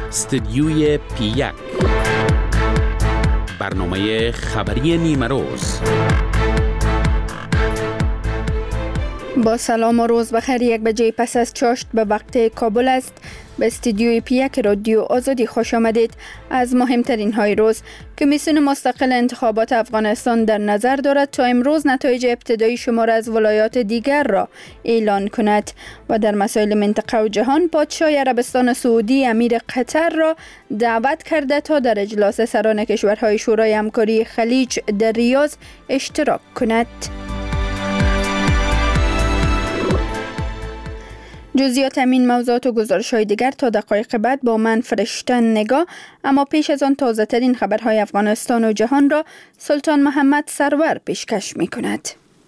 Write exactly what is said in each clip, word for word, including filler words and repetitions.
استدیوی پی یک، برنامه خبری نیمه روز. با سلام و روز بخیر. یک بجه پس از چاشت به وقت کابل است. به استودیوی پی یک رادیو آزادی خوش آمدید. از مهمترین های روز: کمیسیون مستقل انتخابات افغانستان در نظر دارد تا امروز نتایج ابتدایی شمار از ولایات دیگر را اعلان کند. و در مسائل منطقه و جهان، پادشاه عربستان سعودی امیر قطر را دعوت کرده تا در اجلاس سران کشورهای شورای همکاری خلیج در ریاض اشتراک کند. جزئیات همین موضوعات و گزارش‌های دیگر تا دقایق بعد با من فرشته نگاه. اما پیش از آن تازه ترین خبرهای افغانستان و جهان را سلطان محمد سرور پیشکش می کند.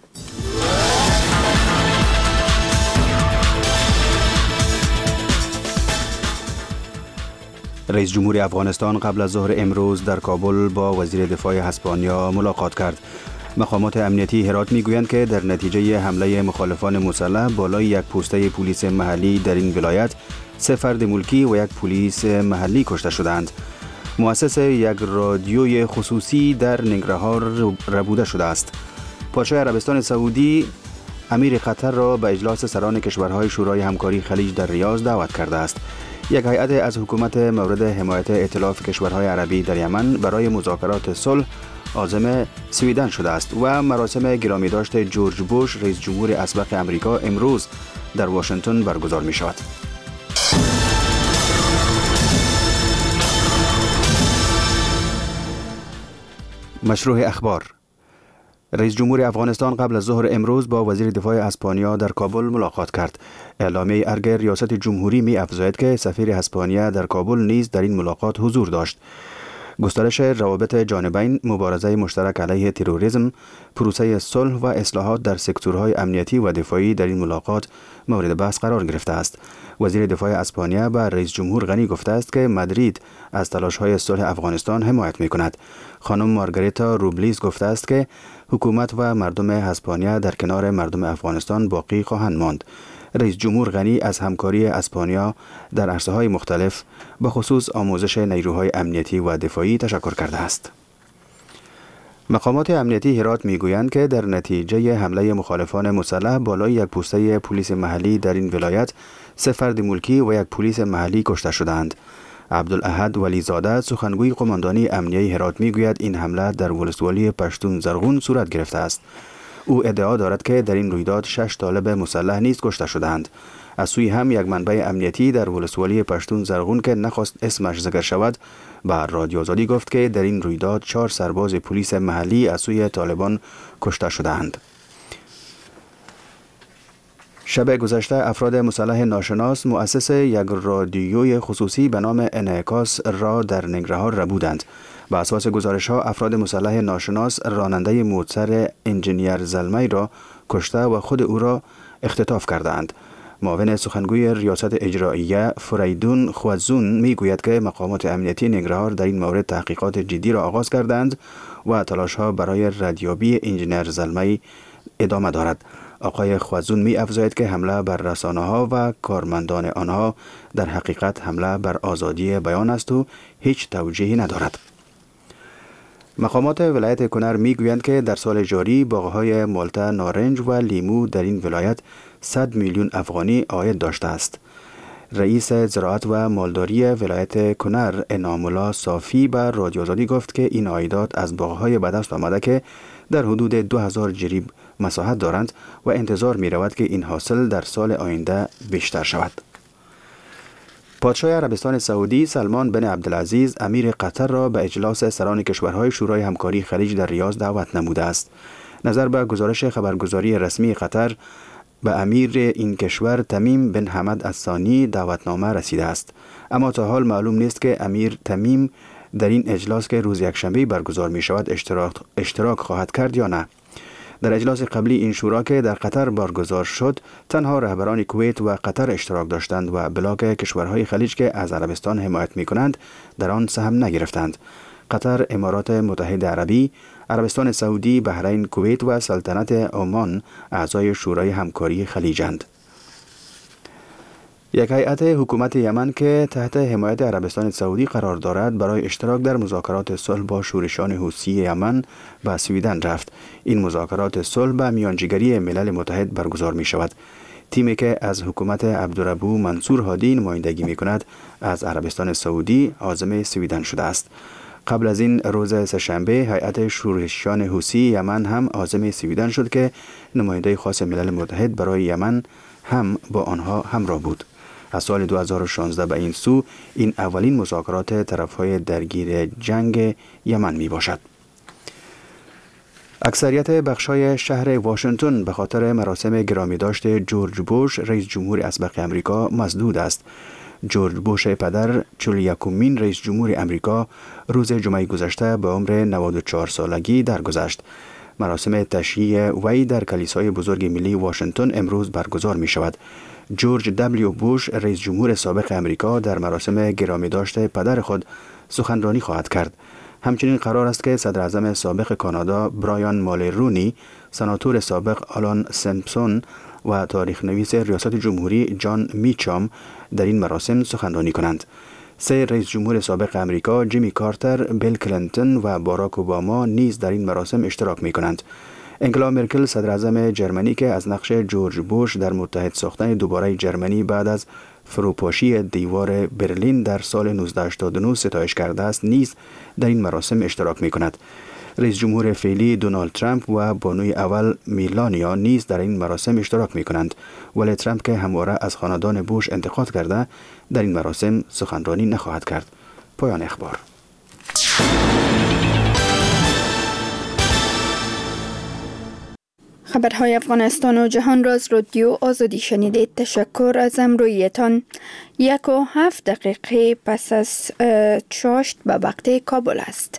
رئیس جمهور افغانستان قبل از ظهر امروز در کابل با وزیر دفاع اسپانیا ملاقات کرد. مقامات امنیتی هرات میگویند که در نتیجه حمله مخالفان مسلح بالای یک پوسته پلیس محلی در این ولایت سه فرد ملکی و یک پلیس محلی کشته شدند. مؤسس یک رادیوی خصوصی در ننگرهار ربوده شده است. پادشاه عربستان سعودی امیر قطر را به اجلاس سران کشورهای شورای همکاری خلیج در ریاض دعوت کرده است. یک هیئت از حکومت مورد حمایت ائتلاف کشورهای عربی در یمن برای مذاکرات صلح عازم سویدن شده است و مراسم گرامی داشت جورج بوش رئیس جمهور اسبق امریکا امروز در واشنگتن برگزار می شود. مشروع اخبار: رئیس جمهور افغانستان قبل از ظهر امروز با وزیر دفاع اسپانیا در کابل ملاقات کرد. اعلامیه ارگ ریاست جمهوری می افزاید که سفیر اسپانیا در کابل نیز در این ملاقات حضور داشت. گسترش روابط جانبین، مبارزه مشترک علیه تروریسم، پروسه صلح و اصلاحات در سکتورهای امنیتی و دفاعی در این ملاقات مورد بحث قرار گرفته است. وزیر دفاع اسپانیا به رئیس جمهور غنی گفته است که مادرید از تلاش‌های صلح افغانستان حمایت می‌کند. خانم مارگریتا روبلیز گفته است که حکومت و مردم اسپانیا در کنار مردم افغانستان باقی خواهند ماند. رئیس جمهور غنی از همکاری اسپانیا در عرصه‌های مختلف به خصوص آموزش نیروهای امنیتی و دفاعی تشکر کرده است. مقامات امنیتی هرات میگویند که در نتیجه حمله مخالفان مسلح بالای یک پوسته پلیس محلی در این ولایت سه فرد ملکی و یک پلیس محلی کشته شدند. عبدالاحد ولیزاده سخنگوی قماندانی امنیتی هرات میگوید این حمله در ولسوالی پشتون زرغون صورت گرفته است. او ادعا دارد که در این رویداد شش طالب مسلح نیز کشته شدند. از سوی هم یک منبع امنیتی در ولسوالی پشتون زرغون که نخواست اسمش ذکر شود به رادیو آزادی گفت که در این رویداد چهار سرباز پلیس محلی از سوی طالبان کشته شدند. شب گذشته افراد مسلح ناشناس مؤسس یک رادیوی خصوصی به نام انعکاس را در ننگرهار ربودند. به اساس گزارش ها افراد مسلح ناشناس راننده موتر انجینیر زلمی را کشته و خود او را اختطاف کردند. معاون سخنگوی ریاست اجراییه فریدون خوزون می گوید که مقامات امنیتی ننگرهار در این مورد تحقیقات جدی را آغاز کردند و تلاش ها برای ردیابی انجینیر زلمی ادامه دارد. آقای خوزون می افزاید که حمله بر رسانه ها و کارمندان آنها در حقیقت حمله بر آزادی بیان است و هیچ توجیهی ندارد. مقامات ولایت کنر می گویند که در سال جاری باغ‌های مالته، نارنج و لیمو در این ولایت صد میلیون افغانی عاید داشته است. رئیس زراعت و مالداری ولایت کنر انعام الله صافی به رادیو آزادی گفت که این عایدات از باغ‌های به دست آمده که در حدود دو هزار جریب مساحت دارند و انتظار می رود که این حاصل در سال آینده بیشتر شود. پادشاه عربستان سعودی سلمان بن عبدالعزیز امیر قطر را به اجلاس سران کشورهای شورای همکاری خلیج در ریاض دعوت نموده است. نظر به گزارش خبرگزاری رسمی قطر به امیر این کشور تمیم بن حمد الثانی دعوتنامه رسیده است، اما تا حال معلوم نیست که امیر تمیم در این اجلاس که روز یکشنبه برگزار می شود اشتراک, اشتراک خواهد کرد یا نه. در اجلاس قبلی این شورا که در قطر برگزار شد تنها رهبران کویت و قطر اشتراک داشتند و بلاک کشورهای خلیج که از عربستان حمایت می کنند در آن سهم نگرفتند. قطر، امارات متحده عربی، عربستان سعودی، بحرین، کویت و سلطنت عمان اعضای شورای همکاری خلیجند. یک هیئت حکومت یمن که تحت حمایت عربستان سعودی قرار دارد برای اشتراک در مذاکرات صلح با شورشیان حوثی یمن به سویدن رفت. این مذاکرات صلح به میانجیگری ملل متحد برگزار می شود. تیمی که از حکومت عبدالربو منصور هادی نمایندگی می کند از عربستان سعودی عازم سویدن شده است. قبل از این روز سه‌شنبه هیئت شورشیان حوثی یمن هم عازم سویدن شد که نماینده خاص ملل متحد برای یمن هم با آنها همراه بود. از سال دو هزار و شانزده به این سو این اولین مذاکرات طرفهای درگیر جنگ یمن می باشد. اکثریت بخشای شهر واشنگتن به خاطر مراسم گرامی داشت جورج بوش رئیس جمهور اسبق امریکا مسدود است. جورج بوش پدر چهل و یکمین رئیس جمهور امریکا روز جمعه گذشته به عمر نود و چهار سالگی درگذشت. مراسم تشییع وی در کلیسای بزرگ ملی واشنگتن امروز برگزار می شود. جورج دبلیو بوش رئیس جمهور سابق امریکا در مراسم گرامی داشته پدر خود سخنرانی خواهد کرد. همچنین قرار است که صدر اعظم سابق کانادا برایان مالرونی، سناتور سابق آلان سمپسون و تاریخ نویس ریاست جمهوری جان میچام در این مراسم سخنرانی کنند. سه رئیس جمهور سابق امریکا جیمی کارتر، بیل کلینتون و باراک اوباما نیز در این مراسم اشتراک می کنند. انگلا مرکل صدر اعظم جرمنی که از نقش جورج بوش در متحد ساختن دوباره جرمنی بعد از فروپاشی دیوار برلین در سال نوزده هشتاد و نه ستایش کرده است نیز در این مراسم اشتراک می کند. رئیس جمهور فعلی دونالد ترامپ و بانوی اول میلانیا نیز در این مراسم اشتراک می کنند، ولی ترامپ که همواره از خاندان بوش انتقاد کرده در این مراسم سخنرانی نخواهد کرد. پایان اخبار. خبرهای افغانستان و جهان را از رادیو آزادی شنیدید. تشکر از همراهیتان. یک و هفت دقیقه پس از چاشت به وقت کابل است.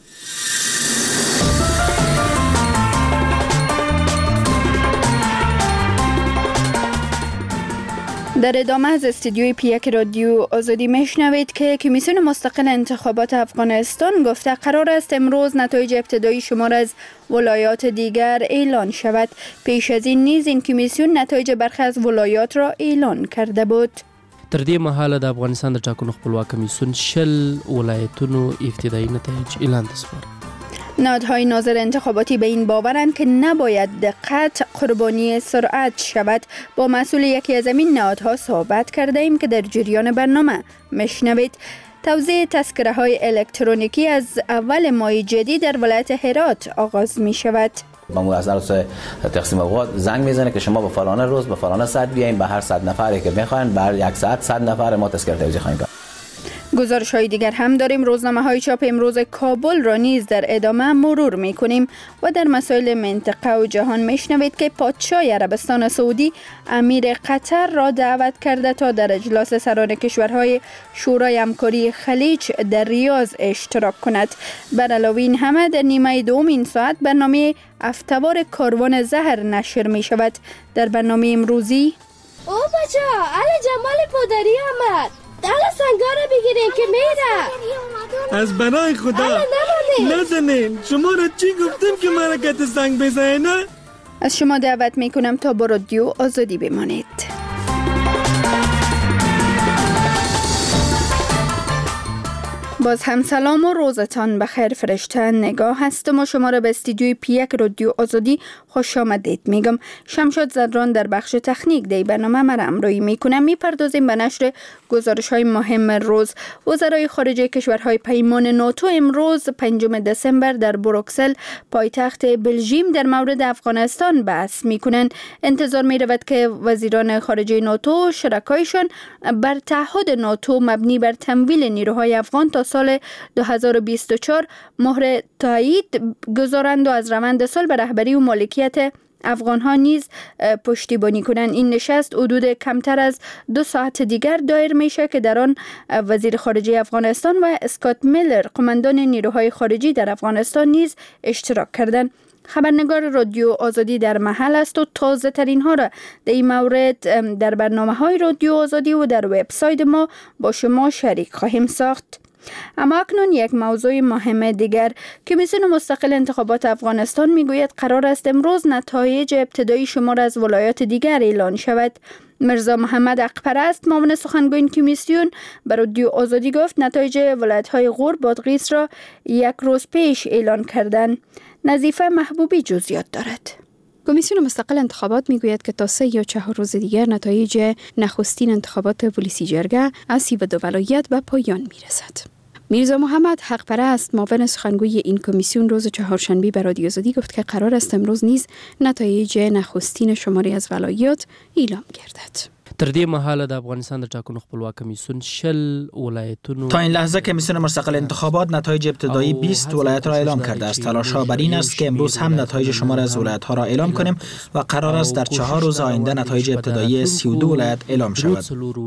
در ادامه از استودیوی پی یک رادیو آزادی میشنوید که کمیسیون مستقل انتخابات افغانستان گفته قرار است امروز نتایج ابتدایی شمار از ولایات دیگر اعلان شود. پیش از این نیز این کمیسیون نتایج برخی از ولایات را اعلان کرده بود. تر دې مهاله د افغانستان د ټاکنو خپلواک کمیسیون شل ولایتونو ابتدایی نتایج اعلان دسپارد. نهادهای ناظر انتخاباتی به این باورند که نباید دقت قربانی سرعت شود. با مسئول یکی از این نهادها صحبت کرده ایم که در جریان برنامه میشنوید. توزیع تذکره های الکترونیکی از اول ماه جدید در ولایت هرات آغاز می شود. مامور از عروس تقسیم اوقات زنگ میزنه که شما به فلان روز به فلان ساعت بیاین، به هر صد نفری که بخواین بر یک ساعت صد نفر ما تذکره توزیع خواهیم کرد. گزارش های دیگر هم داریم. روزنامه های چاپ امروز کابل را نیز در ادامه مرور می کنیم و در مسائل منطقه و جهان میشنوید که پادشاه عربستان سعودی امیر قطر را دعوت کرده تا در اجلاس سران کشورهای شورای همکاری خلیج در ریاض اشتراک کند. بر علاوه این همه در نیمه دوم این ساعت برنامه افتوار کاروان زهر نشر می شود. در برنامه امروزی او بچه علی جمال پودری آمد. دل سنگار بگیرین که میره. از برای خدا نزنین. شما را چی گفتم که مرکت سنگ بزنه؟ از شما دعوت میکنم تا با رادیو آزادی بمانید. باز هم سلام و روزتان بخیر. فرشته نگاه هستم و شما را به استودیوی پی یک رادیو آزادی خوش آمدید میگم. شمشاد زدران در بخش تکنیک دی برنامه مرا همراهی میکنم. میپردازیم به نشر گزارش های مهم روز. وزرای خارجه کشورهای پیمان ناتو امروز پنجم دسامبر در بروکسل پایتخت بلژیم در مورد افغانستان بحث میکنند. انتظار میرود که وزیران خارجه ناتو و شرکایشان بر تعهد ناتو مبنی بر تمویل نیروهای افغان تا سال دو هزار و بیست و چهار مهر تایید گذارند و از روند صلح به رهبری و مالکیت افغان ها نیز پشتیبانی کنند. این نشست حدود کمتر از دو ساعت دیگر دایر میشه که در آن وزیر خارجه افغانستان و اسکات میلر قماندان نیروهای خارجی در افغانستان نیز اشتراک کردند. خبرنگار رادیو آزادی در محل است و تازه ترین ها را در این مورد در برنامه های رادیو آزادی و در وبسایت ما با شما شریک خواهیم ساخت. اما اکنون یک موضوع مهم دیگر. کمیسیون مستقل انتخابات افغانستان میگوید قرار است امروز نتایج ابتدایی شمار از ولایات دیگر اعلان شود. مرزا محمد حقپرست معاون سخنگوی این کمیسیون به رادیو آزادی گفت نتایج ولایت‌های غور بادغیس را یک روز پیش اعلان کردند. نظیفه محبوبی جزئیات دارد. کمیسیون مستقل انتخابات میگوید که تا سه یا چهار روز دیگر نتایج نخستین انتخابات ولسی جرگه از سی و دو ولایت به پایان میرسد. میرزا محمد حقپرست معاون سخنگوی این کمیسیون روز چهارشنبه به رادیو آزادی گفت که قرار است امروز نیز نتایج نخستین شماری از ولایات اعلام گردد. تر دې مهاله د افغانستان د ټاکنو خپلواک کمیسیون شل ولایتونو تا این لحظه کمیسیون مستقل انتخابات نتایج ابتدایی بیست ولایت را اعلام کرده است. تلاش‌ها بر این است که امروز هم نتایج شمار از ولایت‌ها را اعلام کنیم و قرار است در چهار روز آینده نتایج ابتدایی سی و دو ولایت اعلام شود.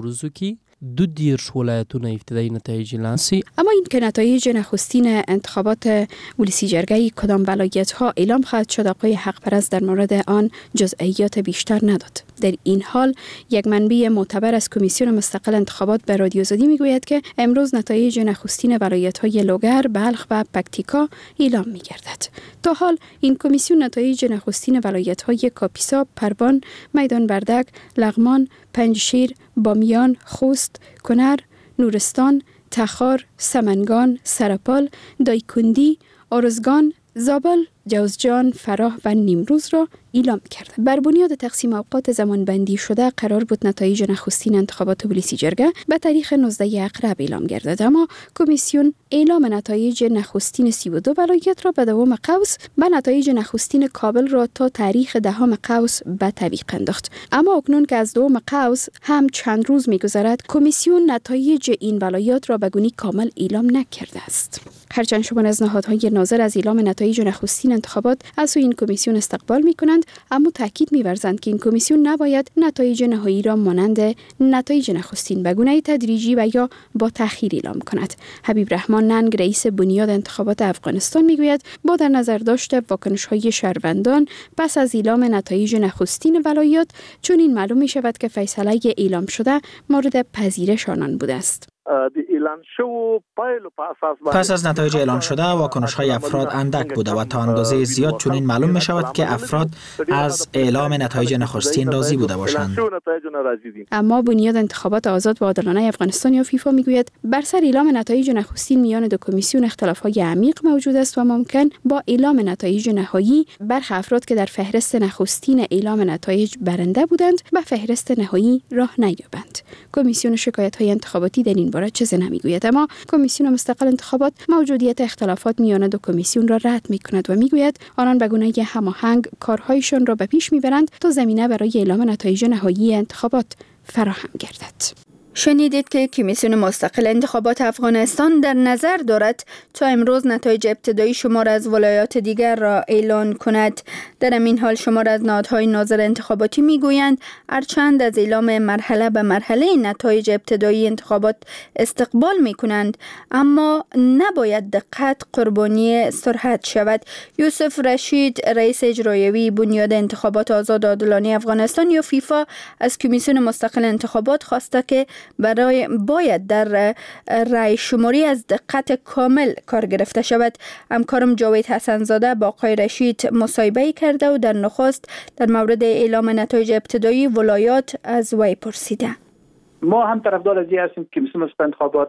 دو دیرش ولایتونه ابتدایی نتایج اعلام شي. اما این که نتایج نخستین انتخابات ولسی جرگه کدام ولایت ها اعلام خواهد شد، آقای حقپرست در مورد آن جزئیات بیشتر نداد. در این حال یک منبع معتبر از کمیسیون مستقل انتخابات به رادیو آزادی میگوید که امروز نتایج نخستین ولایت های لوگر، بلخ و پکتیکا اعلام میگردد. تا حال این کمیسیون نتایج نخستین ولایت های کاپیسا، پروان، میدان وردک، لغمان، پنجشیر، بامیان، خوست، کنر، نورستان، تخار، سمنگان، سرپال، دایکندی، آرزگان، زابل، جوزجان، فراه و نیمروز را اعلام کرد. بر بنیاد تقسیم اوقات زمانبندی شده قرار بود نتایج نخستین انتخابات ولسی جرگه به تاریخ نوزده اقرب اعلام گردد، اما کمیسیون اعلام نتایج نخستین سی و دو ولایت را به دوام قوس و نتایج نخستین کابل را تا تاریخ دهم قوس به تعویق انداخت. اما اکنون که از دوم قوس هم چند روز می‌گذرد، کمیسیون نتایج این ولایات را به گونی کامل اعلام نکرده است. هرچند شمار از نهادهای ناظر از اعلام نتایج نخستین انتخابات از سوی این کمیسیون استقبال می‌کنند، اما تاکید می‌ورزند که این کمیسیون نباید نتایج نهایی را مانند نتایج نخستین به گونه تدریجی و یا با تأخیر اعلام کند. حبیب رحمان ننگ رئیس بنیاد انتخابات افغانستان میگوید با در نظر داشته واکنش‌های شهروندان پس از اعلام نتایج نخستین ولایات، چون این معلوم می‌شود که فیصله اعلام شده مورد پذیرش آنان بوده است. پس از نتایج اعلان شده واکنش‌های افراد اندک بوده و تا اندازه زیاد چنین معلوم می شود که افراد از اعلام نتایج نخستین راضی بوده باشند. اما بنیاد انتخابات آزاد و عادلانه افغانستان یا فیفا میگوید بر سر اعلام نتایج نخستین میان دو کمیسیون اختلاف‌های عمیق موجود است و ممکن با اعلام نتایج نهایی برخی افراد که در فهرست نخستین اعلام نتایج برنده بودند به فهرست نهایی راه نیابند. کمیسیون شکایت‌های انتخاباتی در این باره چیزی نمیگوید، اما کمیسیون مستقل انتخابات موجودیت اختلافات میان دو کمیسیون را رد میکند و میگوید آنان به گونه هماهنگ کارهایشان را به پیش میبرند تا زمینه برای اعلام نتایج نهایی انتخابات فراهم گردد. شنیدید که کمیسیون مستقل انتخابات افغانستان در نظر دارد تا امروز نتایج ابتدایی شمار از ولایات دیگر را اعلان کند. در این حال شمار از نهادهای ناظر انتخاباتی میگویند هرچند از اعلام مرحله به مرحله نتایج ابتدایی انتخابات استقبال میکنند، اما نباید دقت قربانی سرعت شود. یوسف رشید رئیس اجرایی بنیاد انتخابات آزاد عادلانه افغانستان یا فیفا از کمیسیون مستقل انتخابات خواسته که برای باید در رای شماری از دقت کامل کار گرفته شود. همکارم جاوید حسنزاده با آقای رشید مصاحبه کرده و در نخست در مورد اعلام نتایج ابتدایی ولایات از وی پرسیده. ما هم طرفدار از این هستیم که کمیسیون مستقل انتخابات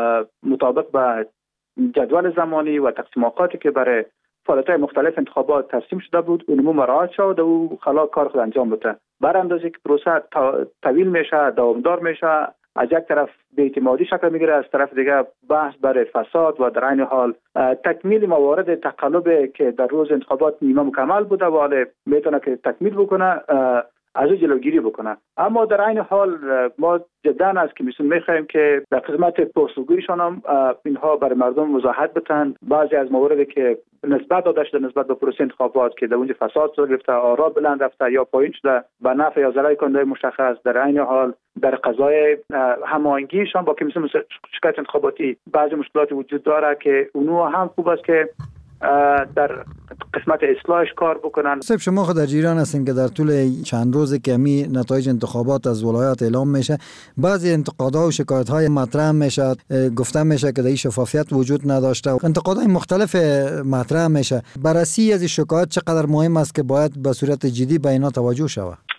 مطابق با جدول زمانی و تقسیم اوقاتی که برای فعالیت‌های مختلف انتخابات ترسیم شده بود اونمو مراعات شد و خلا کار خود انجام بده. بر اندازه که پروسه طویل میشه، دوامدار میشه، از یک طرف بی‌اعتمادی شکل میگیره، از طرف دیگه بحث برای فساد و در عین حال تکمیل موارد تقلب که در روز انتخابات نیمه مکمل بوده و حالا میتونه که تکمیل بکنه از او جلوگیری بکنه. اما در عین حال ما جدا از کمیسیون میخوایم که در قسمت پاسخگوییشان هم اینها برای مردم وضاحت بدن. بعضی از مواردی که نسبت داده شده نسبت به پروسه انتخابات که در اونجا فساد صورت گرفته، آرا بلند رفته یا پایین شده به نفع یا ضرر کننده مشخص، در عین حال در قضای هماهنگیشان با کمیسیون شکایت انتخاباتی بعضی مشکلات وجود داره که اونها هم خوب است که در قسمت اصلاحش کار بکنن. صاحب شما خود در جریان هستین که در طول چند روز که می نتایج انتخابات از ولایات اعلام میشه، بعضی انتقادها و شکایت‌های مطرح میشه، گفته میشه که در شفافیت وجود نداشته، انتقادهای مختلف مطرح میشه. بررسی از این شکایت چقدر مهم است که باید به صورت جدی به اینا توجه شود؟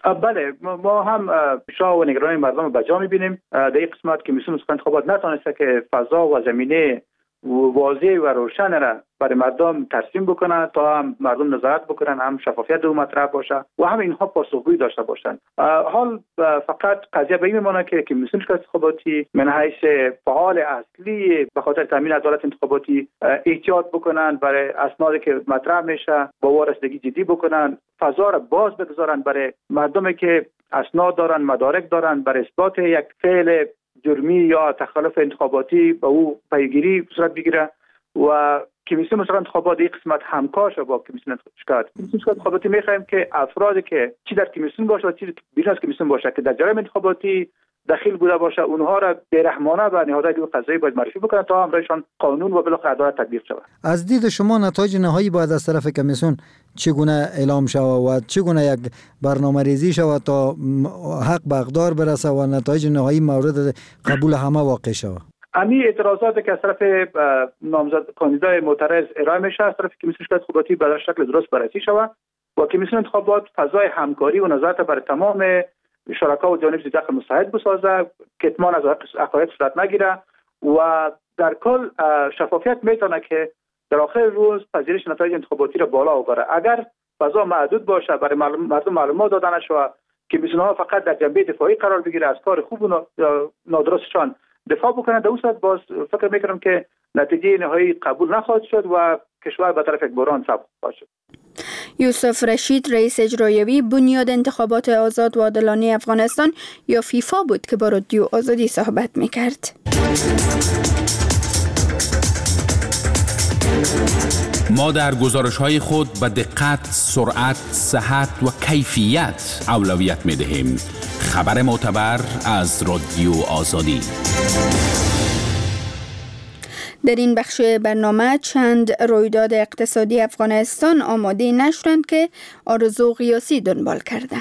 بله، ما هم شاه و نگرانی مردم به جا می‌بینیم. در این قسمت که کمیسیون نسخه انتخابات نتونسته که فضا و زمینه واضح و روشن را برای مردم ترسیم بکنن تا هم مردم نظارت بکنن، هم شفافیت دو مطرح باشه و هم اینها پاسخگویی داشته باشن. حال فقط قضیه به این میمونه که کمیسیون نسخه انتخاباتی من حیث فعال اصلی به خاطر تامین عدالت انتخاباتی احتیاط بکنن، برای اسنادی که مطرح میشه با وارستگی جدی بکنن، فضا را باز بگذارن برای مردمی که اسناد دارن، مدارک دارن، برای اثبات یک فعل جرمی یا تخلف انتخاباتی به او پیگیری صورت بگیره و کمیسیون مثلا انتخابات این قسمت همکار شه با کمیسیون انتخابات. کمیسیون انتخاباتی می‌خوایم که افرادی که چی در کمیسیون باشه و چی بیرون از کمیسیون باشه که در جریان انتخاباتی دخیل بوده باشه، اونها را بی‌رحمانه به نهادهای قضایی باید معرفی بکنن تا امرشان قانون و بالاخره عدالت تطبیق شود. از دید شما نتایج نهایی باید از طرف کمیسیون چگونه اعلام شود و چگونه یک برنامه‌ریزی شود تا حق به اقدار برسه و نتایج نهایی مورد قبول همه واقع شود؟ امی اعتراضاتی که از طرف نامزد کاندیدای معترض ارائه میشه از طرف کمیسیون انتخاباتی به شکل درست بررسی شود و کمیسیون انتخابات فضای همکاری و نظارت بر تمام شرکا و جانب داخل مستعد بسازه، کتمان از حقایق صورت نگیره و در کل شفافیت میتونه که در آخر روز پذیرش نتایج انتخاباتی را بالا ببره. اگر فضا محدود باشه برای مردم معلومات دادن شود که کمیسیون‌ها فقط در جنبه دفاعی قرار بگیره، از کار خوب و نادرستشان دفاع بکنند، در اون صورت باز فکر میکنم که نتیجه نهایی قبول نخواهد شد و کشور به طرف یک بحران سبک خواهد شد. یوسف رشید رئیس اجرایی بنیاد انتخابات آزاد و عادلانه افغانستان یا فیفا بود که با رادیو آزادی صحبت میکرد. ما در گزارش‌های خود به دقت، سرعت، صحت و کیفیت اولویت می‌دهیم. خبر معتبر از رادیو آزادی. در این بخش برنامه چند رویداد اقتصادی افغانستان آماده نشدند که آرزو قیاسی دنبال کرده.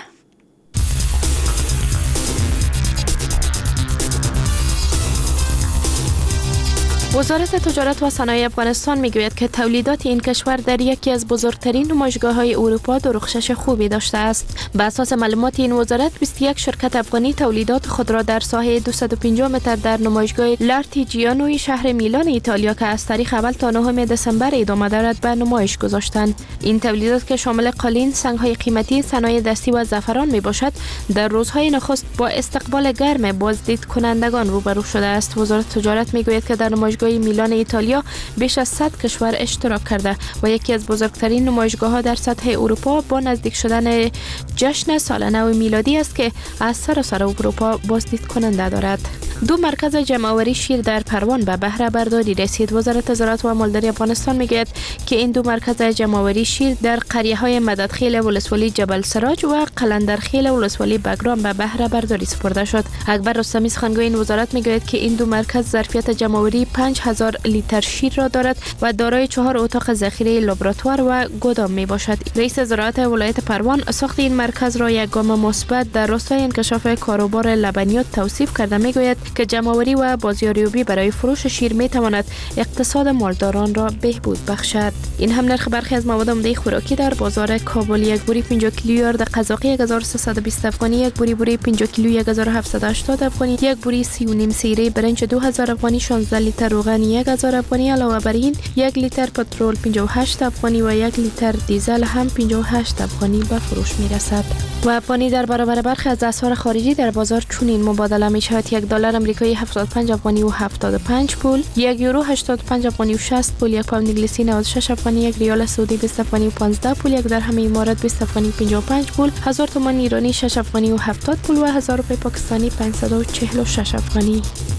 وزارت تجارت و صنایع افغانستان میگوید که تولیدات این کشور در یکی از بزرگترین نمایشگاه‌های اروپا درخشش خوبی داشته است. بر اساس معلومات این وزارت بیست و یک شرکت افغانی تولیدات خود را در ساحه دویست و پنجاه متر در نمایشگاه لارتیجیانوی شهر میلان ایتالیا که از تاریخ اول تا نهم دسامبر ادامه دارد به نمایش گذاشتند. این تولیدات که شامل قالین، سنگ‌های قیمتی، صنایع دستی و زعفران میباشد، در روزهای نخست با استقبال گرم بازدید کنندگان روبرو شده است. وزارت تجارت میگوید که در نمایشگاه میلان ایتالیا بیش از صد کشور اشتراک کرده و یکی از بزرگترین نمایشگاه‌ها در سطح اروپا با نزدیک شدن جشن سال نو میلادی است که از سراسر اروپا بازدید کننده دارد. دو مرکز جمع‌آوری شیر در پروان به بهره برداری رسید. وزارت زراعت و مالداری افغانستان میگوید که این دو مرکز جمع‌آوری شیر در قریه‌های مددخیل ولسوالی جبل سراج و قلندرخیل ولسوالی بگرام به بهره برداری سپرده شد. اکبر رستمی سخنگوی این وزارت میگوید که این دو مرکز ظرفیت جمع‌آوری پنج هزار لیتر شیر را دارد و دارای چهار اتاق ذخیره لابراتوار و گودام می باشد. رئیس زراعت ولایت پروان ساخت این مرکز را یک گام مثبت در راستای انکشاف کاروبار لبنیات توصیف کرده میگوید که جمع‌آوری و بازاریابی برای فروش شیر می تواند اقتصاد مالداران را بهبود بخشد. این هم نرخ برخی از مواد عمده خوراکی در بازار کابل: یک بوری پنجاه کیلویی آرد قزاقی یک هزار و سیصد و بیست افغانی، یک بوری بوری پنجاه کیلویی یک هزار و هفتصد و هشتاد افغانی، یک بوری سی و نیم سیره برنج دو هزار افغانی، شانزده لیتر روغن یک هزار افغانی. علاوه بر این یک لیتر پترول پنجاه و هشت افغانی و یک لیتر دیزل هم پنجاه و هشت افغانی به فروش می رسد. و افغانی در برابر برخی از اسعار خارجی در بازار چنین مبادله می شود: یک دلار آمریکایی هفتاد و پنج افغانی و هفتاد و پنج پول، یک یورو هشتاد و پنج افغانی و شصت پول، یک پوند انگلیسی نود و شش افغانی، یک ریال سعودی بیست افغانی و پانزده پول، یک درهم امارات بیست افغانی و پنجاه و پنج پول، هزار تومان ایرانی شش افغانی و هفتاد پول و هزار روپیه پاکستانی پانصد و چهل و شش افغانی.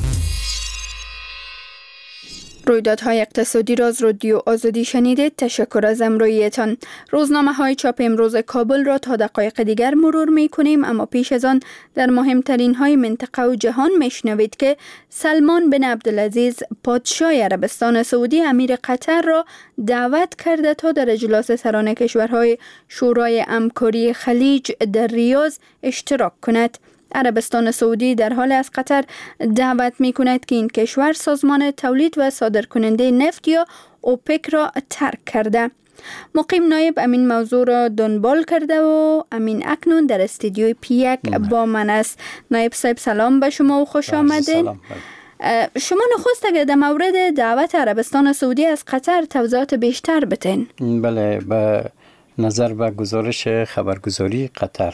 رویدادهای اقتصادی را از رادیو آزادی شنیدید. تشکر از همراهیتان. روزنامه های چاپ امروز کابل را تا دقایق دیگر مرور می کنیم، اما پیش از آن در مهمترین های منطقه و جهان می شنوید که سلمان بن عبدالعزیز پادشاه عربستان سعودی امیر قطر را دعوت کرده تا در اجلاس سران کشورهای شورای همکاری خلیج در ریاض اشتراک کند. عربستان سعودی در حال از قطر دعوت می کند که این کشور سازمان تولید و صادرکننده نفت یا اوپک را ترک کرده. مقیم نایب امین موضوع را دنبال کرده و امین اکنون در استودیوی پی یک با من است. نایب صاحب سلام به شما و خوش آمدین. شما نخست اگر در مورد دعوت عربستان سعودی از قطر توضیحات بیشتر بتین. بله، به نظر به گزارش خبرگزاری قطر،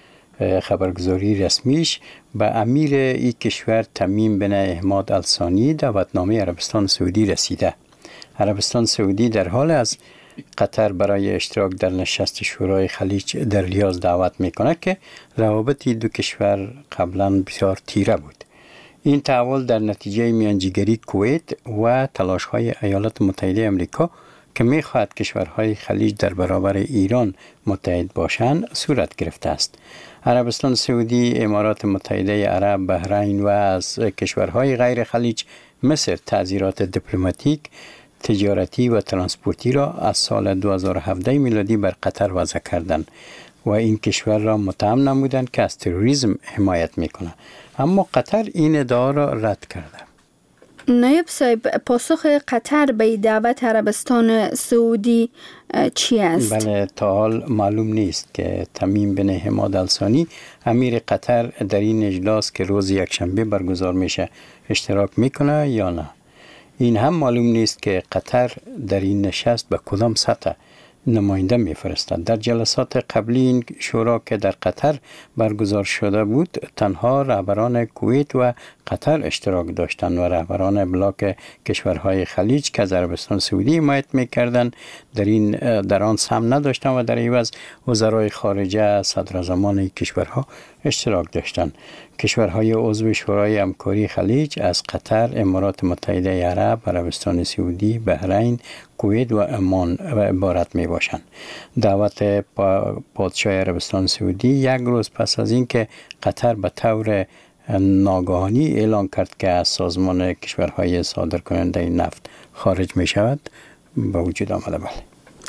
خبرگزاری رسمیش به امیر این کشور تمیم بن احمد الثانی دعوتنامه عربستان سعودی رسیده. عربستان سعودی در حال از قطر برای اشتراک در نشست شورای خلیج در ریاض دعوت میکنه که روابط دو کشور قبلا بسیار تیره بود. این تحول در نتیجه میانجیگری کویت و تلاش‌های ایالات متحده آمریکا که می‌خواهد کشورهای خلیج در برابر ایران متحد باشند صورت گرفته است. عربستان سعودی، امارات متحده عرب، بحرین و از کشورهای غیر خلیج مصر تعزیرات دیپلماتیک، تجارتی و ترانسپورتی را از سال دو هزار و هفده میلادی بر قطر وضع کردند و این کشور را متهم نمودند که از تروریسم حمایت میکنه، اما قطر این ادعا را رد کرده. نایب صاحب، پاسخ قطر به دعوت عربستان سعودی چی است؟ بله، تا حال معلوم نیست که تمیم بن حماد الثانی امیر قطر در این اجلاس که روز یکشنبه برگزار میشه اشتراک میکنه یا نه. این هم معلوم نیست که قطر در این نشست به کدام سطح نماینده میفرستد. در جلسات قبلی این شورا که در قطر برگزار شده بود تنها رهبران کویت و قطر اشتراک داشتند و رهبران بلاک کشورهای خلیج که از عربستان سعودی حمایت میکردند در این در آن سهم نداشتند و در عوض وزرای خارجه صدراعظمان کشورها اشتراک داشتند. کشورهای عضو شورای همکاری خلیج از قطر، امارات متحده عرب، عربستان سعودی، بحرین، کویت و عمان عبارت می باشند. دعوت پادشاه عربستان سعودی یک روز پس از اینکه قطر به طور ناگهانی اعلان کرد که از سازمان کشورهای صادرکننده نفت خارج می شود به وجود آمده. بله.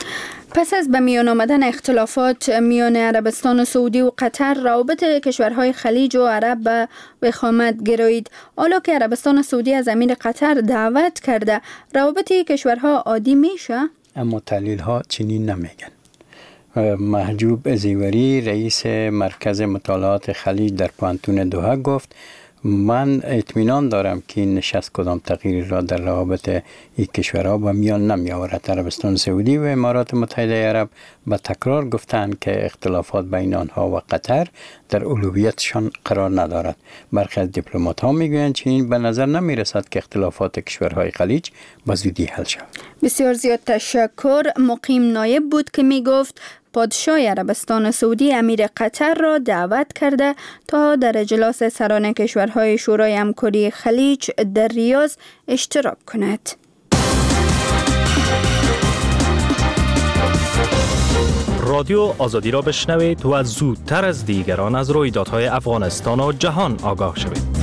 پس از به میان آمدن اختلافات میان عربستان سعودی و قطر، روابط کشورهای خلیج و عرب به وخامت گرایید. حالا که عربستان سعودی از امیر قطر دعوت کرده، روابط کشورها عادی میشه؟ اما تحلیل ها چنین نمیگن. محجوب زیوری، رئیس مرکز مطالعات خلیج در پانتون دوحه گفت من اطمینان دارم که این نشست کدام تغییری را در روابط این کشورها به میان نمی آورد. عربستان سعودی و امارات متحده عرب به تکرار گفتند که اختلافات بین آنها و قطر در اولویتشان قرار ندارد. برخی از دیپلمات ها می گویند چنین به نظر نمی رسد که اختلافات کشورهای خلیج به زودی حل شود. بسیار زیاد تشکر. مقیم نایب بود که می گفت پادشاه عربستان سعودی امیر قطر را دعوت کرده تا در اجلاس سران کشورهای شورای همکاری خلیج در ریاض اشتراک کند. رادیو آزادی را بشنوید و زودتر از دیگران از رویدادهای افغانستان و جهان آگاه شوید.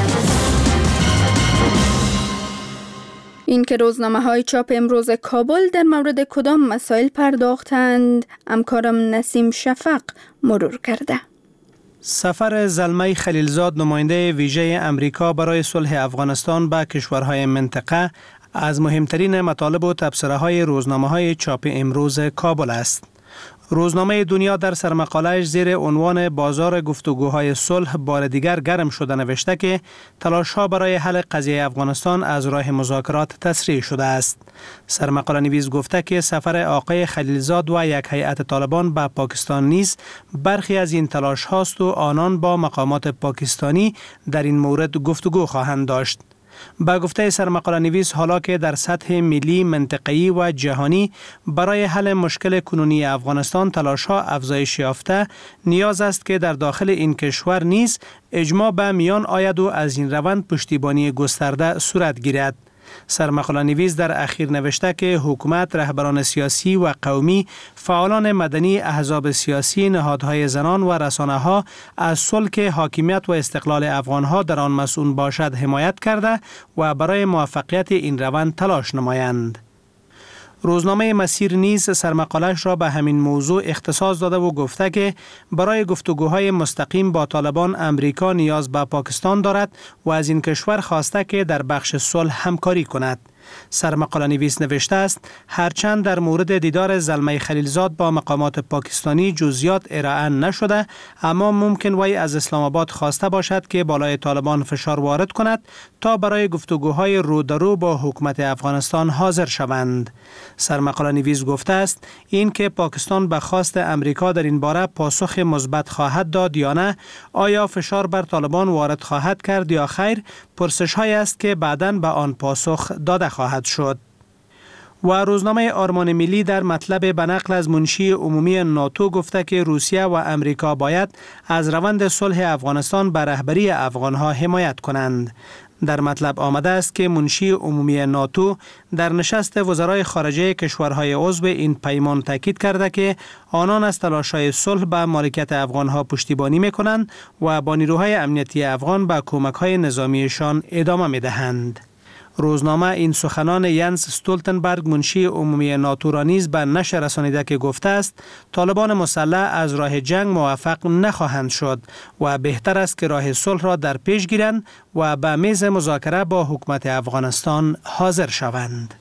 این که روزنامه های چاپ امروز کابل در مورد کدام مسائل پرداختند، همکارم نسیم شفق مرور کرده. سفر زلمه خلیلزاد، نماینده ویژه امریکا برای صلح افغانستان به کشورهای منطقه، از مهمترین مطالب و تبصره های روزنامه های چاپ امروز کابل است. روزنامه دنیا در سرمقاله‌اش زیر عنوان بازار گفتگوهای صلح بار دیگر گرم شده نوشته که تلاش‌ها برای حل قضیه افغانستان از راه مذاکرات تسریع شده است. سرمقاله نویس گفته که سفر آقای خلیلزاد و یک هیئت طالبان به پاکستان نیز برخی از این تلاش هاست و آنان با مقامات پاکستانی در این مورد گفتگو خواهند داشت. با گفته سرمقاله نویس، حالا که در سطح ملی، منطقه‌ای و جهانی برای حل مشکل کنونی افغانستان تلاش‌ها افزایش یافته، نیاز است که در داخل این کشور نیز اجماع به میان آید و از این روند پشتیبانی گسترده صورت گیرد. سرمقاله نویس در اخیر نوشته که حکومت، رهبران سیاسی و قومی، فعالان مدنی، احزاب سیاسی، نهادهای زنان و رسانه‌ها از صلح، حاکمیت و استقلال افغان‌ها در آن مسئول باشد حمایت کرده و برای موفقیت این روند تلاش نمایند. روزنامه مسیر نیز سرمقاله‌اش را به همین موضوع اختصاص داده و گفته که برای گفتگوهای مستقیم با طالبان امریکا نیاز به پاکستان دارد و از این کشور خواسته که در بخش صلح همکاری کند. سرمقاله نویس نوشته است هرچند در مورد دیدار زلمه خلیلزاد با مقامات پاکستانی جزئیات ارائه نشده، اما ممکن وی از اسلام آباد خواسته باشد که بالای طالبان فشار وارد کند تا برای گفتگوهای رو در رو با حکومت افغانستان حاضر شوند. سرمقاله نویس گفته است این که پاکستان به خواست امریکا در این باره پاسخ مثبت خواهد داد یا نه، آیا فشار بر طالبان وارد خواهد کرد یا خیر، پرسش های است که بعداً به آن پاسخ داده خواهد شد. و روزنامه آرمان ملی در مطلب به نقل از منشی عمومی ناتو گفته که روسیه و امریکا باید از روند صلح افغانستان به رهبری افغانها حمایت کنند. در مطلب آمده است که منشی عمومی ناتو در نشست وزرای خارجه کشورهای عضو این پیمان تاکید کرده که آنان از تلاش‌های صلح به مالکیت افغانها پشتیبانی می‌کنند و با نیروهای امنیتی افغان به کمک‌های نظامیشان ادامه می‌دهند. روزنامه این سخنان ینس استولتنبرگ منشی عمومی ناتو را نیز به نشر رسانیده که گفته است طالبان مسلح از راه جنگ موفق نخواهند شد و بهتر است که راه صلح را در پیش گیرند و به میز مذاکره با حکومت افغانستان حاضر شوند.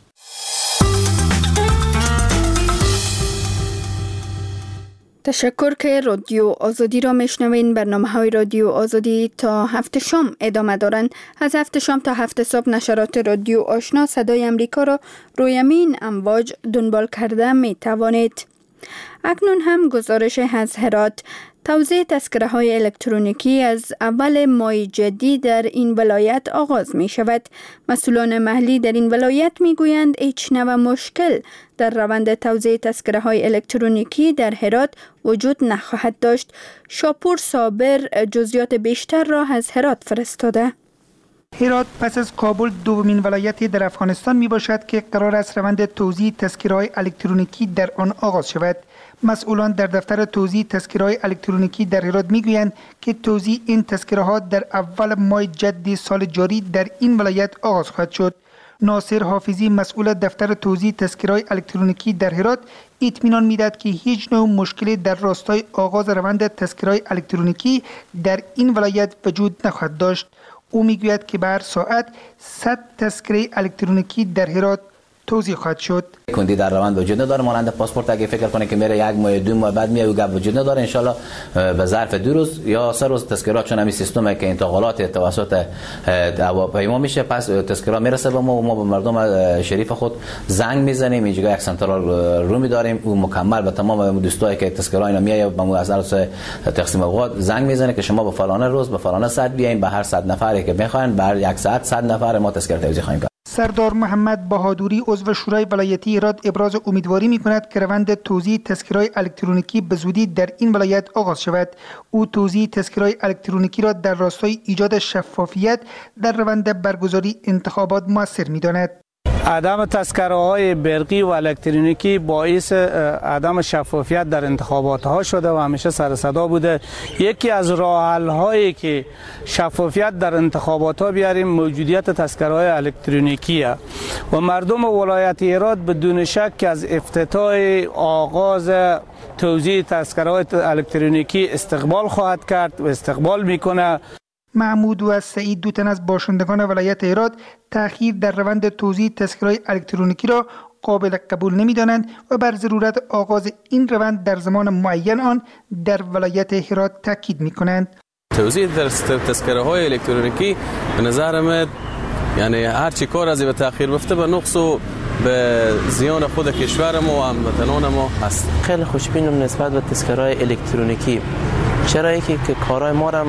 تشکر که رادیو آزادی را میشنوین. برنامه های رادیو آزادی تا هفت شام ادامه دارند. از هفت شام تا هفت صبح نشرات رادیو آشنا صدای امریکا را روی همین امواج دنبال کرده می توانید. اکنون هم گزارش از هرات. توزیع تذکره های الکترونیکی از اول ماه جدید در این ولایت آغاز می شود. مسئولان محلی در این ولایت می گویند هیچ نوع مشکل در روند توزیع تذکره های الکترونیکی در هرات وجود نخواهد داشت. شاپور صابر جزئیات بیشتر را از هرات فرستاده. هرات پس از کابل دومین ولایتی در افغانستان می باشد که قرار است روند توزیع تذکره‌های الکترونیکی در آن آغاز شود. مسئولان در دفتر توزیع تذکره‌های الکترونیکی در هرات میگویند که توزیع این تذکره‌ها در اول ماه جدید سال جاری در این ولایت آغاز خواهد شد. ناصر حافظی مسئول دفتر توزیع تذکره‌های الکترونیکی در هرات اطمینان میدهد که هیچ نوع مشکلی در راستای آغاز روند تذکره‌های الکترونیکی در این ولایت وجود نخواهد داشت. او میگوید که به هر ساعت صد تذکره الکترونیکی در هرات توزیع خواهد شد. کندی در روند وجود نداره، مانند پاسپورت اگه فکر کنه که میره یک ماه دو ماه بعد میاد و گپ وجود نداره. ان به ظرف دو روز یا سه روز تذکرات، چون همین سیستمی که انتقالات توسط هواپیما میشه، پس تذکرات میرسه به ما و ما به مردم شریف خود زنگ میزنیم. اینجا یک سنترال رومی داریم، او مکمل به تمام دوستایی که تذکرات اینا میاد به ما از اصل تقسیم اوقات زنگ میزنه که شما به فلان روز به فلان ساعت بیاین، به هر صد نفری که بخواین بر یک ساعت صد نفر ما تذکره توزیع خواهیم کرد. سردار محمد بهادوری عضو شورای ولایتی هرات ابراز امیدواری می‌کند که روند توزیع تذکره‌های الکترونیکی به زودی در این ولایت آغاز شود. او توزیع تذکره‌های الکترونیکی را در راستای ایجاد شفافیت در روند برگزاری انتخابات مؤثر می‌داند. عدم تذکره های برقی و الکترونیکی باعث عدم شفافیت در انتخابات ها شده و همیشه سر صدا بوده. یکی از راه حل هایی که شفافیت در انتخابات ها بیاریم موجودیت تذکره های الکترونیکی و مردم ولایت هرات بدون شک از افتتاح آغاز توزیع تذکره های الکترونیکی استقبال خواهد کرد و استقبال میکنه. محمود و سعید دو تن از باشندگان ولایت هرات تأخیر در روند توزیع تذکره‌های الکترونیکی را قابل قبول نمی‌دانند و بر ضرورت آغاز این روند در زمان معین آن در ولایت هرات تاکید می‌کنند. توزیع تذکره‌های الکترونیکی به نظر من یعنی هر چی کار از به تأخیر رفته به نقص و به زیان خود کشور ما و هموطنان ما هست. خیلی خوشبینم نسبت به تذکره‌های الکترونیکی، چرا که کارهای ما را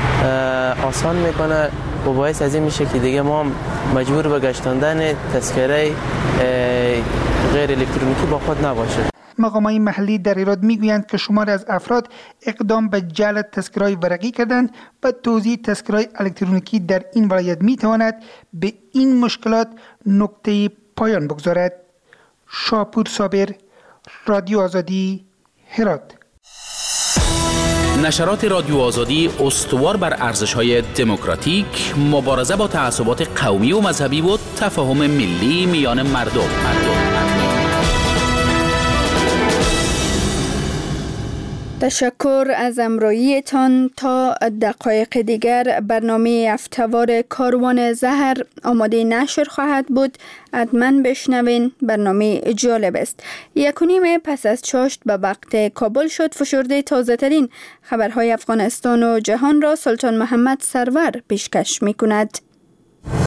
آسان میکنه و باعث از این میشه که دیگه ما مجبور به گشتاندن تذکره غیر الکترونیکی با خود نباشه. مقامات محلی در هرات میگویند که شماری از افراد اقدام به جعل تذکره‌های ورقی کردند و توزیع تذکره‌های الکترونیکی در این ولایت میتواند به این مشکلات نقطه پایان بگذارد. شاپور صابر، رادیو آزادی، هرات. نشرات رادیو آزادی استوار بر ارزش‌های دموکراتیک، مبارزه با تعصبات قومی و مذهبی و تفاهم ملی میان مردم. مردم. تشکر از امرویتان. تا دقایق دیگر برنامه هفته‌وار کاروان زهر آماده نشر خواهد بود. حتما بشنوین، برنامه جالب است. یک و نیم پس از چاشت به وقت کابل شد. فشرده تازه ترین خبرهای افغانستان و جهان را سلطان محمد سرور پیشکش می کند.